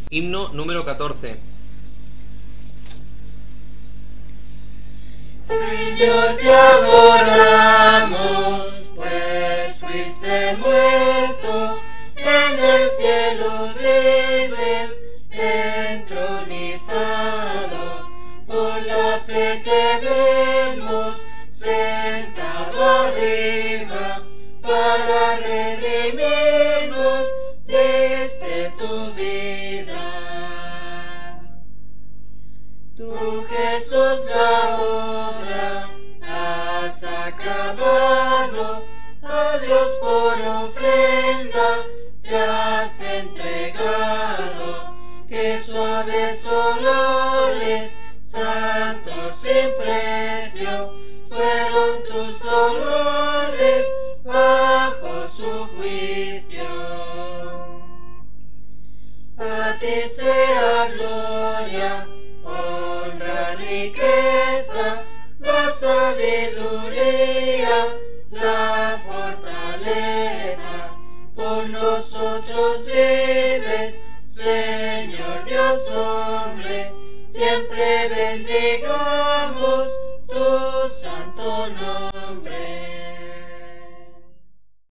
Himno número 14. Señor, te adoramos, pues fuiste muerto, en el cielo vives, entronizado. Por la fe te vemos, sentado arriba, para redimirnos desde tu vida. Tú, Jesús, la obra has acabado, a Dios por ofrenda te has entregado. Qué suaves olores, santos sin precio, fueron tus dolores bajo su juicio. A ti sea gloria, honra, riqueza, la sabiduría, la fortaleza. Por nosotros vives, Señor Dios hombre, siempre bendigamos tu santo nombre.